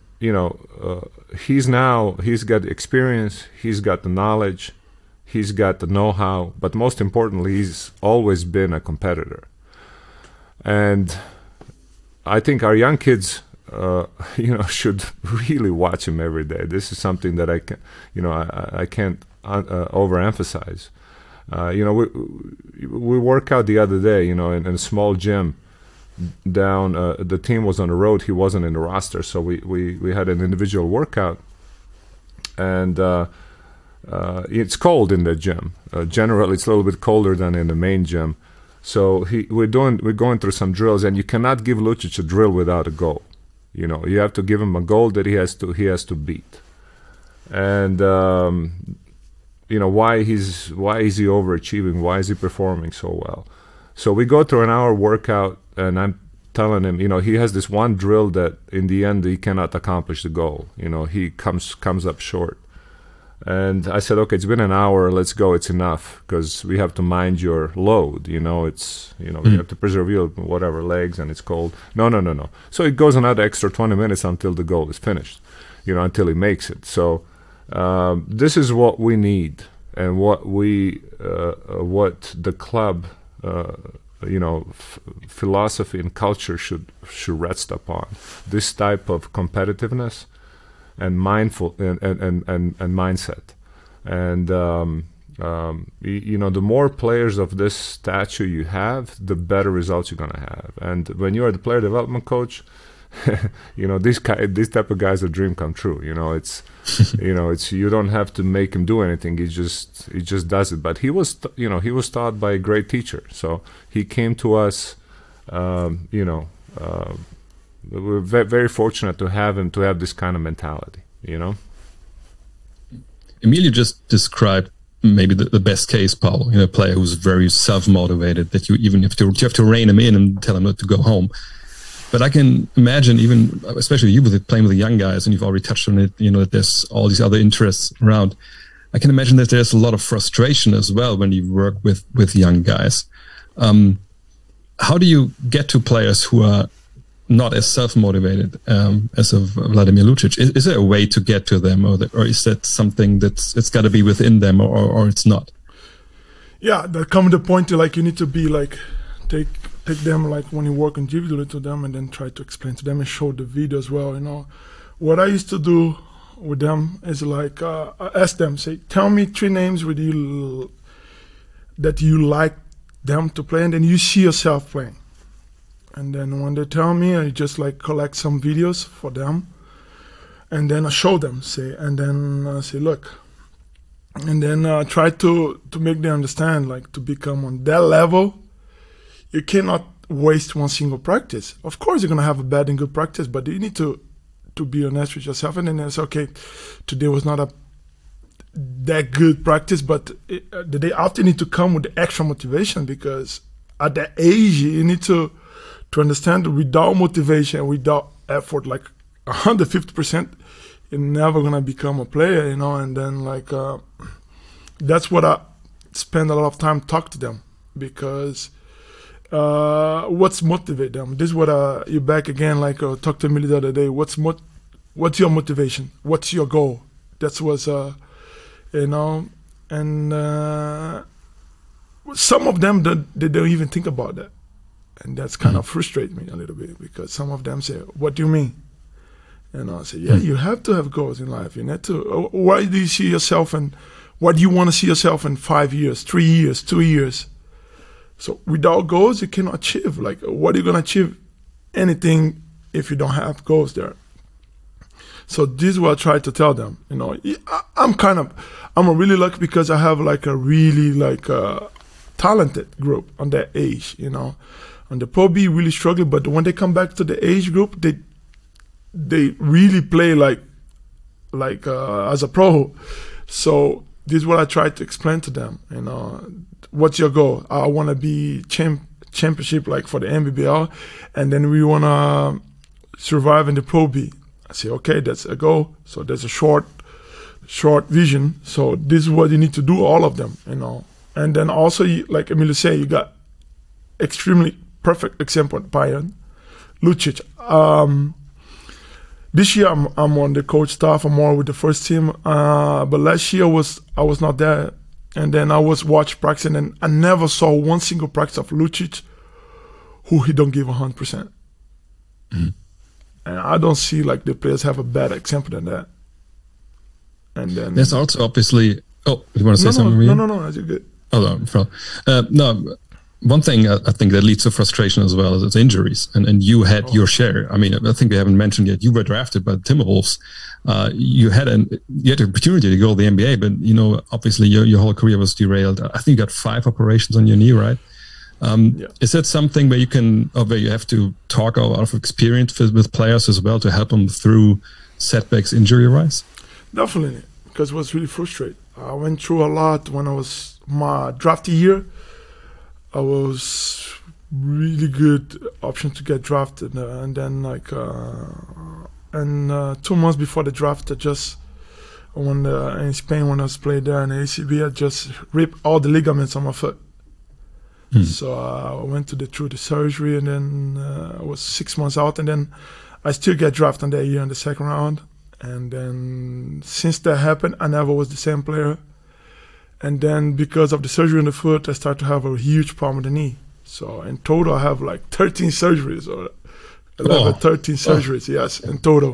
he's got experience, he's got the knowledge, he's got the know-how, but most importantly, he's always been a competitor. And I think our young kids, should really watch him every day. This is something that I can't overemphasize. We work out the other day, in a small gym down. The team was on the road. He wasn't in the roster, so we had an individual workout, and it's cold in the gym. Generally, it's a little bit colder than in the main gym. So we're going through some drills, and you cannot give Lucic a drill without a goal. You have to give him a goal that he has to beat. And why is he overachieving? Why is he performing so well? So we go through an hour workout, and I'm telling him, he has this one drill that in the end he cannot accomplish the goal. He comes up short. And I said, okay, it's been an hour, let's go, it's enough, because we have to mind your load, you have to preserve your whatever legs, and it's cold. No. So it goes another extra 20 minutes until the goal is finished, until he makes it. So this is what we need, and what the club, philosophy and culture should rest upon. This type of competitiveness and mindful and mindset, and the more players of this stature you have, the better results you're gonna have. And when you are the player development coach, these type of guys, a dream come true. It's you don't have to make him do anything. He just does it. But he was taught by a great teacher, so he came to us. We're very fortunate to have this kind of mentality, Emilio just described maybe the best case, Paul, a player who's very self-motivated, that you have to rein him in and tell him not to go home. But I can imagine, even especially you playing with the young guys, and you've already touched on it, that there's all these other interests around. I can imagine that there's a lot of frustration as well when you work with young guys. How do you get to players who are not as self-motivated as of Vladimir Lucic? Is there a way to get to them, or is that something it's got to be within them, or it's not? Yeah, there comes the point to you need to be take them when you work individually to them, and then try to explain to them and show the video as well. What I used to do with them is I ask them, say, tell me 3 names that you like them to play, and then you see yourself playing. And then when they tell me, I just collect some videos for them, and then I show them, and then I say, look, and then try to make them understand, to become on that level, you cannot waste one single practice. Of course, you're gonna have a bad and good practice, but you need to be honest with yourself, and then it's okay. Today was not that good practice, but the day after you need to come with the extra motivation, because at that age you need to understand that without motivation, without effort, 150%, you're never gonna become a player, And then that's what I spend a lot of time talk to them, because what's motivate them? This is what you back again. Talked to me the other day. What's your motivation? What's your goal? That's what's and some of them they don't even think about that. And that's kind of frustrates me a little bit, because some of them say, what do you mean? And I say, yeah, you have to have goals in life. You need to. Why do you see yourself, and what do you want to see yourself in 5 years, 3 years, 2 years? So without goals, you cannot achieve. What are you going to achieve anything if you don't have goals there? So this is what I try to tell them. You know, I'm really lucky because I have like a really talented group on that age. You know, on the Pro B really struggling, but when they come back to the age group, they really play like as a pro. So this is what I try to explain to them. You know, what's your goal? I want to be championship like for the NBBL, and then we want to survive in the Pro B. I say, okay, that's a goal. So there's a short vision. So this is what you need to do, all of them, you know. And then also, like Emilio say, you got extremely perfect example, Bayern, Lucic. This year I'm on the coach staff. I'm more with the first team. But last year I was not there. And then I was watching practice, and then I never saw one single practice of Lucic who he don't give 100%. Mm-hmm. And I don't see like the players have a better example than that. And then there's also obviously. Oh, you want to say something? No. That's good. Oh no. One thing I think that leads to frustration as well is injuries, and you had your share. I mean, I think we haven't mentioned yet. You were drafted by the Timberwolves. You had the opportunity to go to the NBA, but you know, obviously your whole career was derailed. I think you got 5 operations on your knee, right? Is that something where you have to talk out of experience with players as well to help them through setbacks, injury-wise? Definitely, because it was really frustrating. I went through a lot when I was my draft year. I was really good option to get drafted, and then 2 months before the draft, in Spain when I was playing there in the ACB, I just ripped all the ligaments on my foot. So I went through the surgery, and then I was 6 months out, and then I still get drafted in that year in the second round. And then since that happened, I never was the same player. And then because of the surgery in the foot, I started to have a huge problem with the knee. So in total, I have like 13 surgeries or 13 surgeries, yes, in total.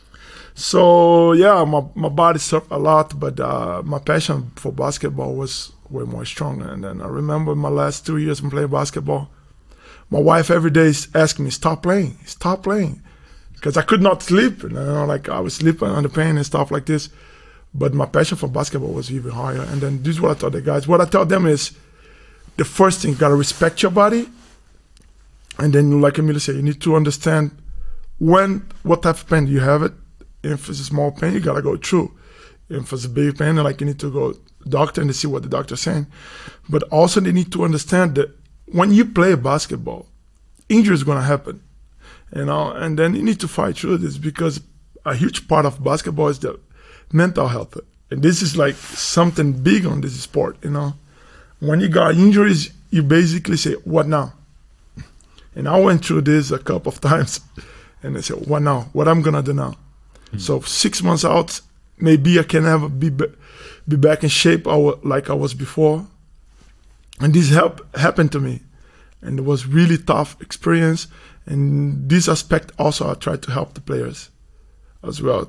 So yeah, my body suffered a lot, but my passion for basketball was way more strong. And then I remember my last 2 years of playing basketball, my wife every day asked me, stop playing. Because I could not sleep, you know, like I was sleeping under pain and stuff like this. But my passion for basketball was even higher. And then this is what I tell the guys. What I tell them is, the first thing, you gotta respect your body. And then, like Emilio said, you need to understand what type of pain you have it. If it's a small pain, you gotta go through. If it's a big pain, like you need to go to the doctor and see what the doctor's saying. But also they need to understand that when you play basketball, injury is gonna happen. You know, and then you need to fight through this, because a huge part of basketball is the mental health. And this is like something big on this sport, you know. When you got injuries, you basically say, what now? And I went through this a couple of times, and I said, what now? What I'm gonna do now? So 6 months out, maybe I can never be back in shape like I was before. And this happened to me. And it was really tough experience. And this aspect also I try to help the players as well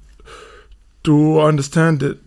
to understand that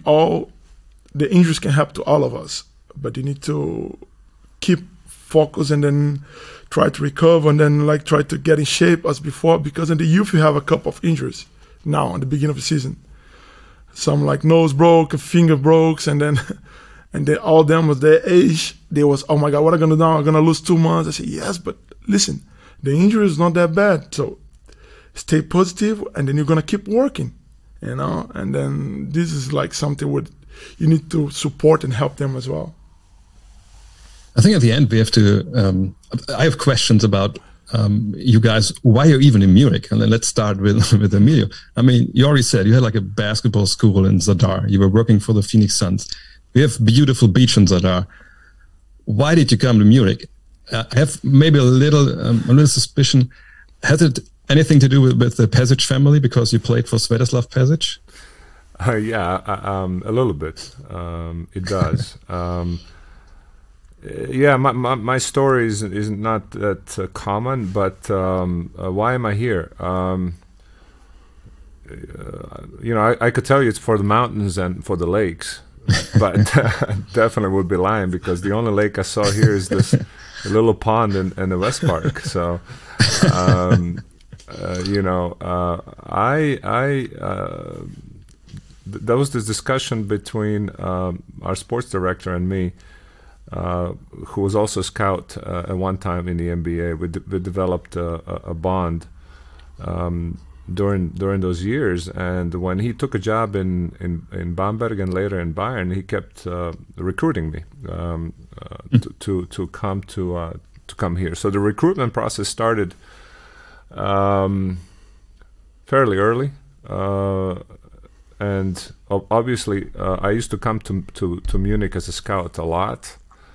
the injuries can happen to all of us, but you need to keep focus and then try to recover and then like try to get in shape as before, because in the youth you have a couple of injuries now in the beginning of the season. Some like nose broke, a finger broke, and then all them was their age. They was, oh my God, what am I gonna do now? I'm gonna lose 2 months. I said, yes, but listen, the injury is not that bad. So stay positive, and then you're gonna keep working, you know. And then this is like something you need to support and help them as well. I think at the end we have to. I have questions about you guys. Why you're even in Munich? And then let's start with Emilio. I mean, you already said you had like a basketball school in Zadar. You were working for the Phoenix Suns. We have beautiful beach in Zadar. Why did you come to Munich? I have maybe a little suspicion. Has it anything to do with the Pešić family, because you played for Svetislav Pešić? Yeah, a little bit. It does. Yeah, my story is not that common, but why am I here? You know, I could tell you it's for the mountains and for the lakes, but definitely would be lying, because the only lake I saw here is this little pond in the West Park. So There was this discussion between our sports director and me, who was also a scout at one time in the NBA. We developed a bond during those years, and when he took a job in Bamberg and later in Bayern, he kept recruiting me to come here. So the recruitment process started fairly early. And obviously, I used to come to Munich as a scout a lot,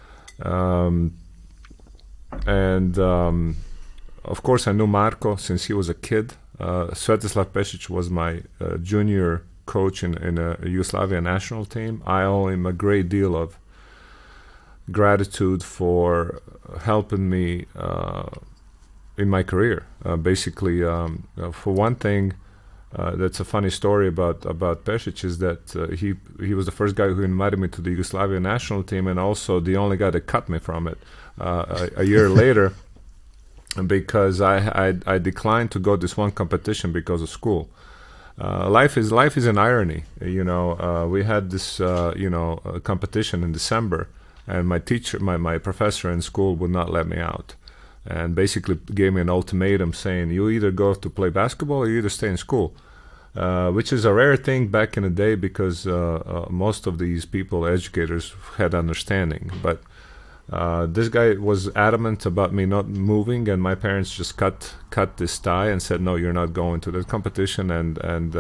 of course, I knew Marko since he was a kid. Svetislav Pešić was my junior coach in a Yugoslavia national team. I owe him a great deal of gratitude for helping me in my career. Basically, for one thing. That's a funny story about Pešić is that he was the first guy who invited me to the Yugoslavia national team, and also the only guy that cut me from it a year later, because I declined to go this one competition because of school. Life is an irony, we had this competition in December, and my teacher, my professor in school would not let me out, and basically gave me an ultimatum saying, you either go to play basketball or you either stay in school, which is a rare thing back in the day because most of these people, educators, had understanding. But this guy was adamant about me not moving, and my parents just cut this tie and said, no, you're not going to the competition. And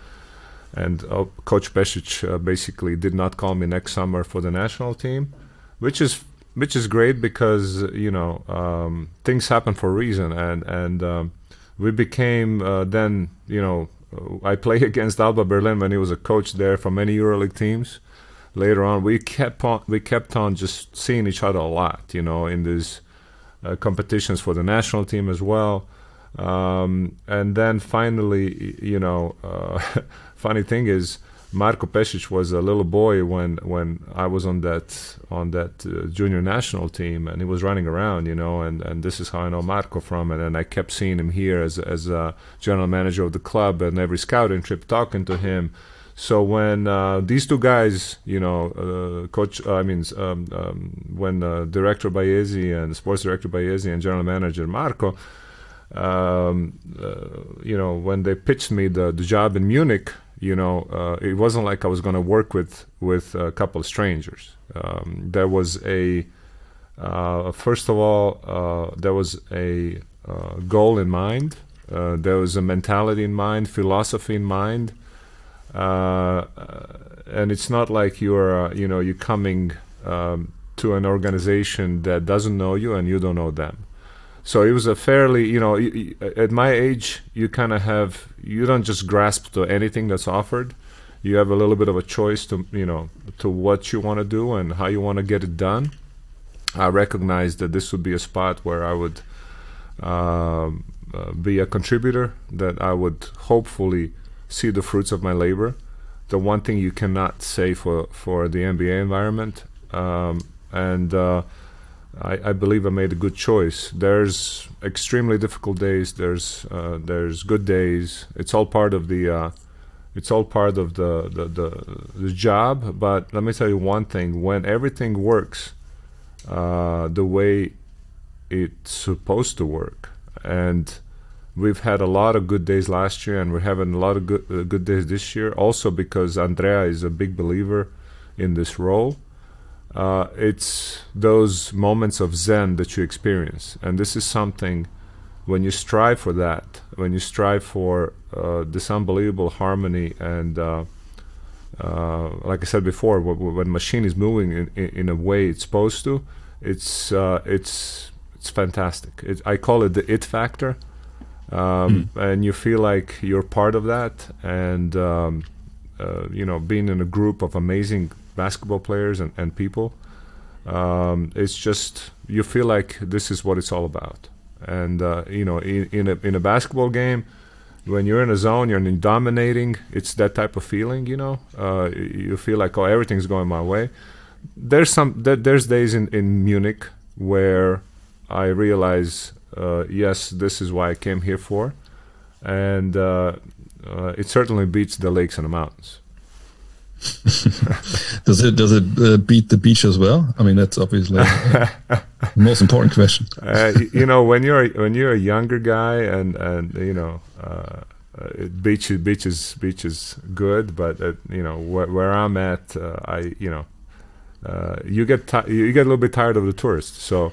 Coach Pešić basically did not call me next summer for the national team, which is great because things happen for a reason, and we became then I played against Alba Berlin when he was a coach there for many EuroLeague teams. Later on, we kept on just seeing each other a lot, in these competitions for the national team as well, and then finally, funny thing is, Marko Pešić was a little boy when I was on that junior national team, and he was running around, and this is how I know Marko from it. And I kept seeing him here as a general manager of the club, and every scouting trip talking to him. So when these two guys, when director Baezi and sports director Baezi and general manager Marko, when they pitched me the job in Munich, it wasn't like I was going to work with a couple of strangers. There was first of all, there was a goal in mind. There was a mentality in mind, philosophy in mind, and it's not like you're coming to an organization that doesn't know you and you don't know them. So it was a fairly, at my age, you kind of you don't just grasp to anything that's offered. You have a little bit of a choice to what you want to do and how you want to get it done. I recognized that this would be a spot where I would be a contributor, that I would hopefully see the fruits of my labor. The one thing you cannot say for the NBA environment, I believe I made a good choice. There's extremely difficult days. There's good days. It's all part of the job. But let me tell you one thing: when everything works the way it's supposed to work, and we've had a lot of good days last year, and we're having a lot of good days this year. Also because Andrea is a big believer in this role. It's those moments of zen that you experience, and this is something, when you strive for that, when you strive for this unbelievable harmony, and like I said before, when machine is moving in a way it's supposed to, it's fantastic. I call it the it factor, and you feel like you're part of that, and being in a group of amazing basketball players and people, it's just, you feel like this is what it's all about. And in a basketball game, when you're in a zone, you're dominating, it's that type of feeling. You feel like, oh, everything's going my way. There's days in Munich where I realize, yes, this is why I came here for. and it certainly beats the lakes and the mountains. Does it beat the beach as well? I mean, that's obviously the most important question. When you're a younger guy, and beach is good, but where I'm at, you get a little bit tired of the tourists. So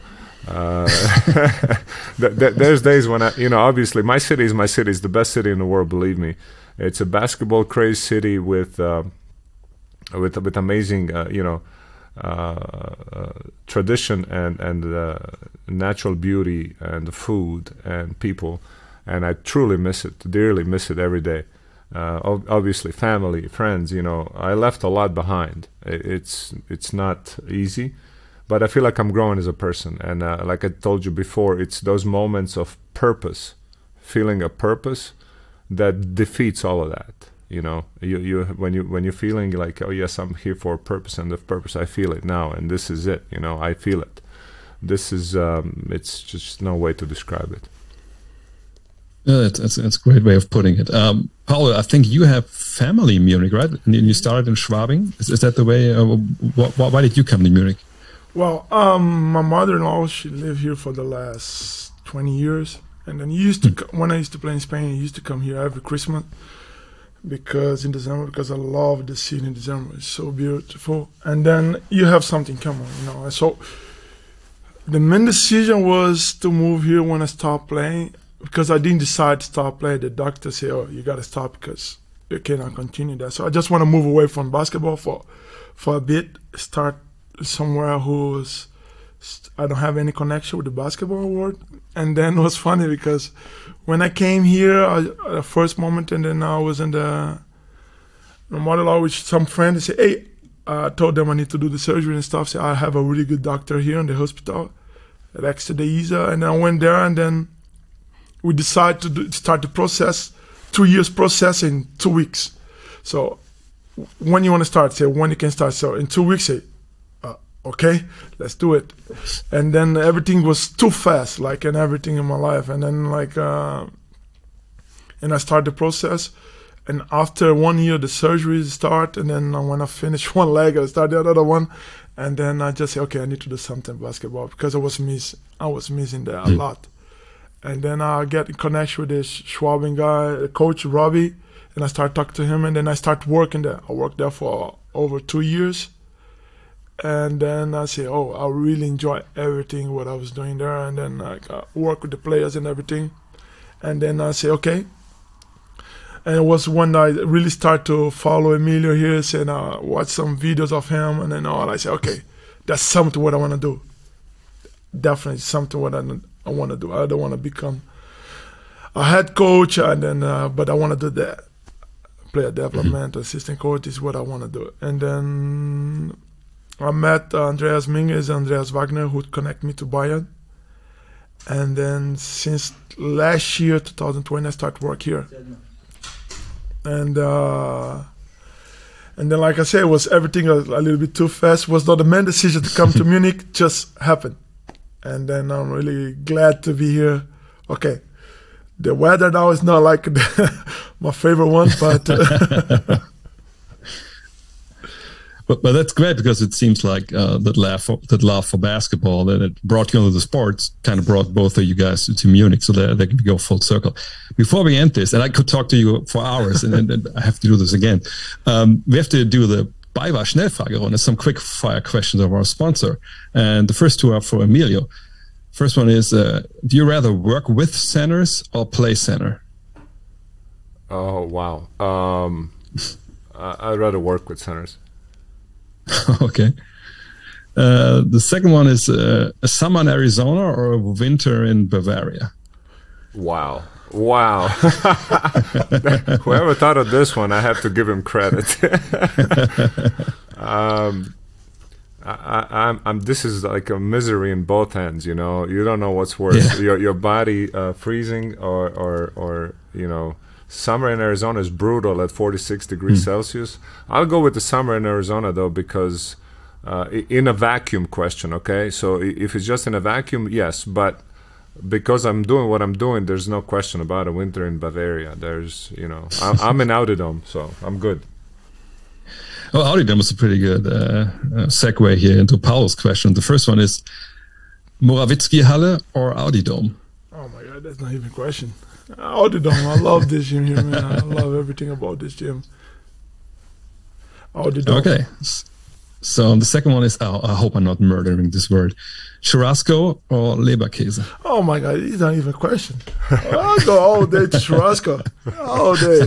there's days when obviously my city is the best city in the world. Believe me, it's a basketball crazed city with amazing tradition and natural beauty and food and people, and I truly miss it, dearly miss it every day. Obviously, family, friends. I left a lot behind. It's not easy, but I feel like I'm growing as a person. And like I told you before, it's those moments of purpose, feeling a purpose, that defeats all of that. When you're feeling like, oh yes, I'm here for a purpose, and the purpose, I feel it now, and this is it. I feel it. This is it's just no way to describe it. That's a great way of putting it. Paolo, I think you have family in Munich, right? And you started in Schwabing. Is that the way? Why did you come to Munich? Well, my mother-in-law, she lived here for the last 20 years, and then when I used to play in Spain, I used to come here every Christmas. Because I love the city in December. It's so beautiful. And then you have something coming, So the main decision was to move here when I stopped playing, because I didn't decide to stop playing. The doctor said, oh, you got to stop because you cannot continue that. So I just want to move away from basketball for a bit, start somewhere I don't have any connection with the basketball world. And then it was funny because when I came here, the first moment, and then I was in the model with some friends. They say, hey, I told them I need to do the surgery and stuff. So I have a really good doctor here in the hospital at Exeter Deiza. And then I went there, and then we decided to start the process, 2 years process in 2 weeks. So when you want to start, say when you can start. So in 2 weeks, say, okay, let's do it. And then everything was too fast, and everything in my life. And then and I started the process. And after 1 year, the surgery start. And then when I finished one leg, I started the other one. And then I just said, okay, I need to do something basketball, because I was missing that a lot. And then I get in connection with this Schwabing guy, Coach Robbie, and I start talking to him. And then I start working there. I worked there for over 2 years. And then I say, oh, I really enjoy everything what I was doing there. And then I work with the players and everything. And then I say, okay. And it was when I really start to follow Emilio here, and I watch some videos of him. And then I say, okay, that's something what I want to do. Definitely something what I want to do. I don't want to become a head coach, and then but I want to do that. Player development, assistant coach is what I want to do. And then I met Andreas Minges, Andreas Wagner, who connect me to Bayern. And then since last year, 2020, I started work here. And then, like I said, it was everything a little bit too fast. It was not a main decision to come to Munich, just happened. And then I'm really glad to be here. Okay, the weather now is not like my favorite one, but... But that's great, because it seems like that love for basketball that it brought you into the sports kind of brought both of you guys to Munich, so that they can go full circle. Before we end this, and I could talk to you for hours, and I have to do this again. We have to do the BayWa Schnellfragerunde, some quick fire questions of our sponsor, and the first two are for Emilio. First one is: do you rather work with centers or play center? Oh wow, I'd rather work with centers. Okay. The second one is a summer in Arizona or a winter in Bavaria? Wow. Whoever thought of this one, I have to give him credit. This is like a misery in both ends, you don't know what's worse. Yeah. Your body freezing or summer in Arizona is brutal at 46 degrees Celsius. I'll go with the summer in Arizona, though, because in a vacuum question, okay? So if it's just in a vacuum, yes. But because I'm doing what I'm doing, there's no question about a winter in Bavaria. There's, I'm in Audi Dome, so I'm good. Well, Audi Dome is a pretty good segue here into Paul's question. The first one is Morawiecki Halle or Audi Dome? Oh my God, that's not even a question. Audi Dome, I love this gym here, man. I love everything about this gym. Audi Dome. Okay. So the second one is, I hope I'm not murdering this word, churrasco or Leberkäse? Oh my God, it's not even a question. I'll go all day to churrasco. All day.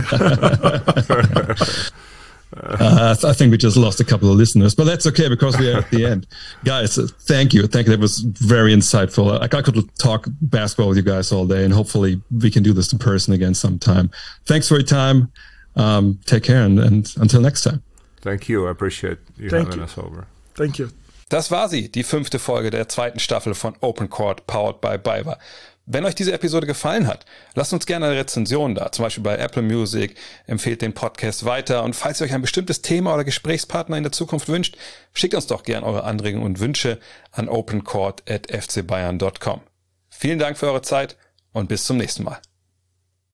I think we just lost a couple of listeners, but that's okay because we are at the end. Guys, thank you. That was very insightful. I could talk basketball with you guys all day, and hopefully we can do this in person again sometime. Thanks for your time. Take care, and until next time. Thank you. I appreciate you having us over. Thank you. Das war sie, die 5. Folge der 2. Staffel von Open Court, powered by BayWa. Wenn euch diese Episode gefallen hat, lasst uns gerne eine Rezension da, zum Beispiel bei Apple Music, empfehlt den Podcast weiter und falls ihr euch ein bestimmtes Thema oder Gesprächspartner in der Zukunft wünscht, schickt uns doch gerne eure Anregungen und Wünsche an opencourt@fcbayern.com. Vielen Dank für eure Zeit und bis zum nächsten Mal.